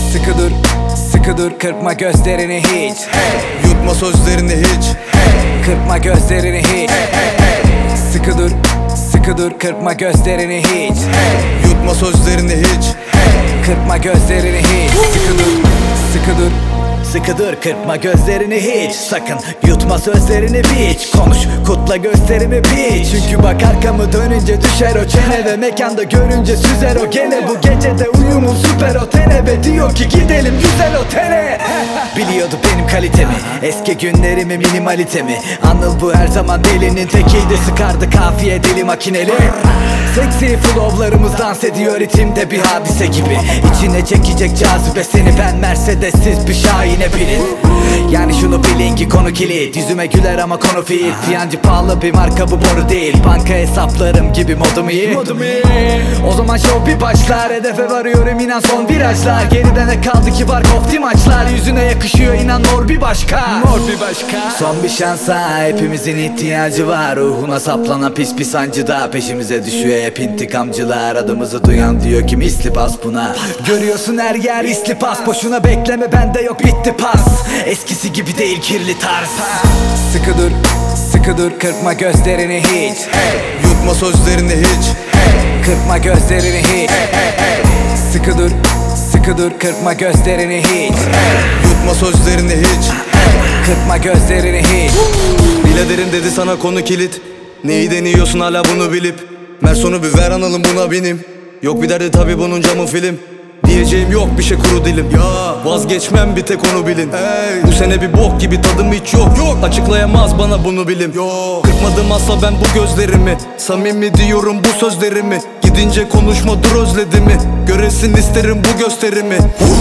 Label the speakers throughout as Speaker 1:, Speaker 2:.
Speaker 1: Sıkı dur, sıkı dur, kırpma gözlerini hiç.
Speaker 2: Yutma sözlerini hiç.
Speaker 1: Kırpma gözlerini hiç. Sıkı dur, sıkı dur, kırpma gözlerini hiç.
Speaker 2: Yutma sözlerini hiç.
Speaker 1: Kırpma gözlerini hiç. Sıkı dur, sıkı dur. Sıkı dur, kırpma gözlerini hiç. Sakın yutma sözlerini biç. Konuş, kutla gösterimi biç. Çünkü bak arkamı dönünce düşer o çene, ve mekanda görünce süzer o gene. Bu gecede uyumun süper o tene, ve diyor ki gidelim güzel otele. Biliyordu benim kalitemi, eski günlerimi, minimalitemi. Anıl bu her zaman delinin tekiydi, sıkardı kafiye deli makineli. Seksi flowlarımız dans ediyor ritimde bir hadise gibi. İçine çekecek cazibe seni, ben Mercedes'siz bir Şahin'e binin. Yani şunu bilin ki konu kilit, yüzüme güler ama konu fit. Fiyancı pahalı bir marka, bu boru değil. Banka hesaplarım gibi modum iyi. O zaman show bir başlar, hedefe varıyorum inan son virajlar. Geride ne kaldı ki var kofti maçlar. Yüzüne yakışıyor inan mor bir başka. Son bir şansa hepimizin ihtiyacı var. Ruhuna saplanan pis bir sancıda peşimize düşüyor hep intikamcılar. Adımızı duyan diyor ki misli pas buna. Görüyorsun her yer isli pas, boşuna bekleme bende yok bitti pas. Eskisi gibi değil kirli tarz. Sıkı dur, sıkı dur, kırpma gözlerini hiç.
Speaker 2: Yutma sözlerini hiç.
Speaker 1: Kırpma gözlerini hiç. Sıkı dur, sıkı dur, kırpma gözlerini hiç.
Speaker 2: Yutma sözlerini hiç.
Speaker 1: Kırpma gözlerini hiç.
Speaker 2: Biladerim dedi sana konu kilit. Neyi deniyorsun hala bunu bilip? Merson'u bir ver analım buna benim. Yok bir derdi tabi bunun camı film. Diyeceğim yok bir şey kuru dilim. Ya vazgeçmem bir tek onu bilin. Bu sene bir bok gibi tadım hiç yok. Açıklayamaz bana bunu bilim. Kırpmadım asla ben bu gözlerimi. Samimi diyorum bu sözlerimi. Gidince konuşma dur özledi mi? Göresin isterim bu gösterimi.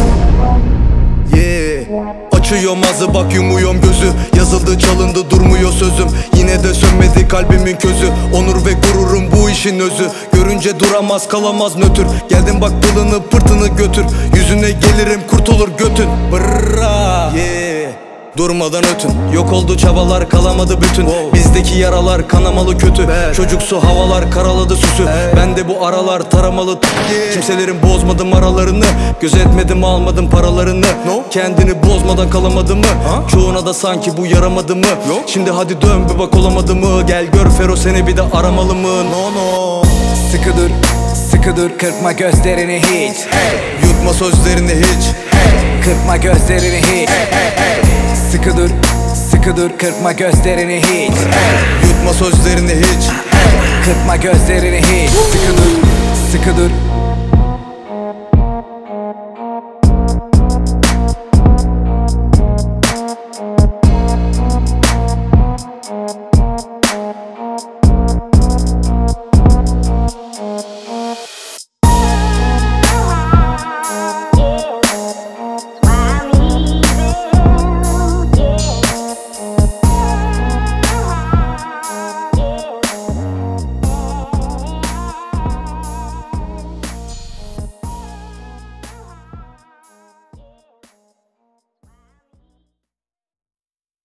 Speaker 2: Açıyorum ağzı bak yumuyorum gözü. Yazıldı çalındı durmuyor sözüm. Yine de sönmedi kalbimin közü. Onur ve gururum bu işin özü. Görünce duramaz kalamaz nötr. Geldim bak pılını pırtını götür. Yüzüne gelirim kurtulur götün. Brrrra Durmadan ötün. Yok oldu çabalar kalamadı bütün. Bizdeki yaralar kanamalı kötü. Çocuksu havalar karaladı süsü. Ben de bu aralar taramalı. Kimselerin bozmadım aralarını. Gözetmedim almadım paralarını. Kendini bozmadan kalamadı mı? Çoğuna da sanki bu yaramadı mı? Şimdi hadi dön bir bak olamadı mı? Gel gör Fero seni bir de aramalı mı?
Speaker 1: Sıkı dur, sıkı dur, kırpma gözlerini hiç.
Speaker 2: Yutma sözlerini hiç.
Speaker 1: Kırpma gözlerini hiç. Sıkı dur, sıkı dur, kırpma gözlerini hiç.
Speaker 2: Yutma sözlerini hiç.
Speaker 1: Kırpma gözlerini hiç. Sıkı dur, sıkı dur.